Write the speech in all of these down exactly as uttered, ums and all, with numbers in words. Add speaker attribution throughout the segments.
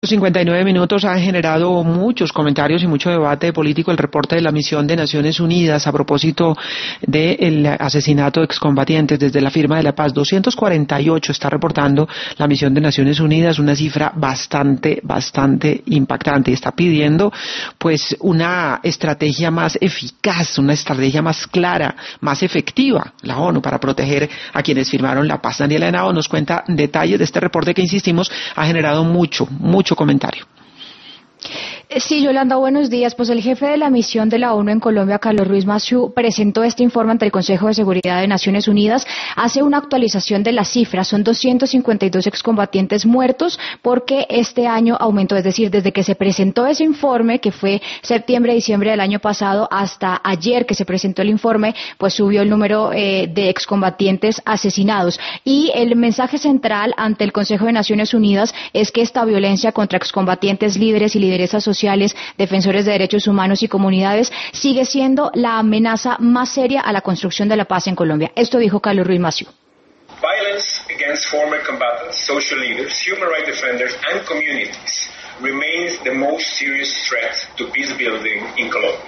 Speaker 1: cincuenta y nueve minutos ha generado muchos comentarios y mucho debate político el reporte de la misión de Naciones Unidas a propósito del asesinato de excombatientes desde la firma de la paz. doscientos cuarenta y ocho está reportando la misión de Naciones Unidas, una cifra bastante, bastante impactante, y está pidiendo pues una estrategia más eficaz, una estrategia más clara, más efectiva, la ONU, para proteger a quienes firmaron la paz. Daniela Henao nos cuenta detalles de este reporte que, insistimos, ha generado mucho, mucho comentario.
Speaker 2: Sí, Yolanda, buenos días. Pues el jefe de la misión de la ONU en Colombia, Carlos Ruiz Massieu, presentó este informe ante el Consejo de Seguridad de Naciones Unidas. Hace una actualización de las cifras. Son doscientos cincuenta y dos excombatientes muertos porque este año aumentó. Es decir, desde que se presentó ese informe, que fue septiembre-diciembre del año pasado, hasta ayer que se presentó el informe, pues subió el número eh, de excombatientes asesinados. Y el mensaje central ante el Consejo de Naciones Unidas es que esta violencia contra excombatientes, líderes y lideresas sociales, defensores de derechos humanos y comunidades sigue siendo la amenaza más seria a la construcción de la paz en Colombia. Esto dijo Carlos Ruiz Massieu.
Speaker 3: Violence against former combatants, social leaders, human rights defenders and communities remains the most serious threat to peace building in Colombia.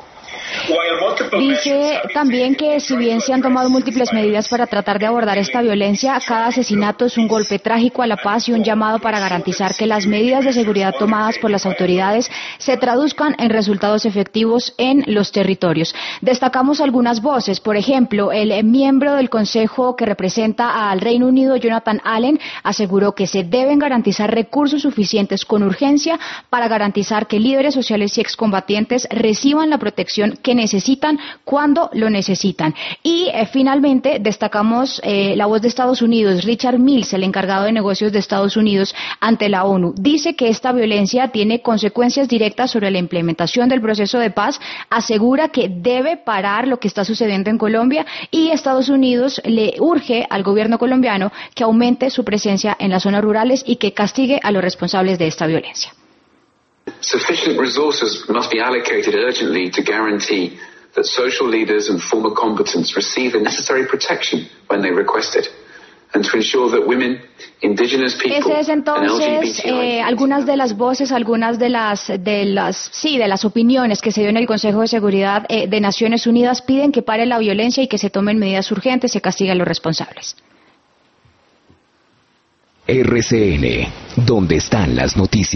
Speaker 2: Dice también que si bien se han tomado múltiples medidas para tratar de abordar esta violencia, cada asesinato es un golpe trágico a la paz y un llamado para garantizar que las medidas de seguridad tomadas por las autoridades se traduzcan en resultados efectivos en los territorios. Destacamos algunas voces. Por ejemplo, el miembro del Consejo que representa al Reino Unido, Jonathan Allen, aseguró que se deben garantizar recursos suficientes con urgencia para garantizar que líderes sociales y excombatientes reciban la protección que necesitan cuando lo necesitan. Y eh, finalmente destacamos eh, la voz de Estados Unidos. Richard Mills, el encargado de negocios de Estados Unidos ante la ONU, dice que esta violencia tiene consecuencias directas sobre la implementación del proceso de paz, asegura que debe parar lo que está sucediendo en Colombia y Estados Unidos le urge al gobierno colombiano que aumente su presencia en las zonas rurales y que castigue a los responsables de esta violencia.
Speaker 4: Sufficient resources must be allocated urgently to guarantee that social leaders and former combatants receive the necessary protection when they request it, and to ensure that women, indigenous people,
Speaker 2: Ese es entonces eh, algunas de las voces, algunas de las de las sí de las opiniones que se dio en el Consejo de Seguridad eh, de Naciones Unidas. Piden que pare la violencia y que se tomen medidas urgentes, se castigue a los responsables.
Speaker 5: R C N, ¿dónde están las noticias?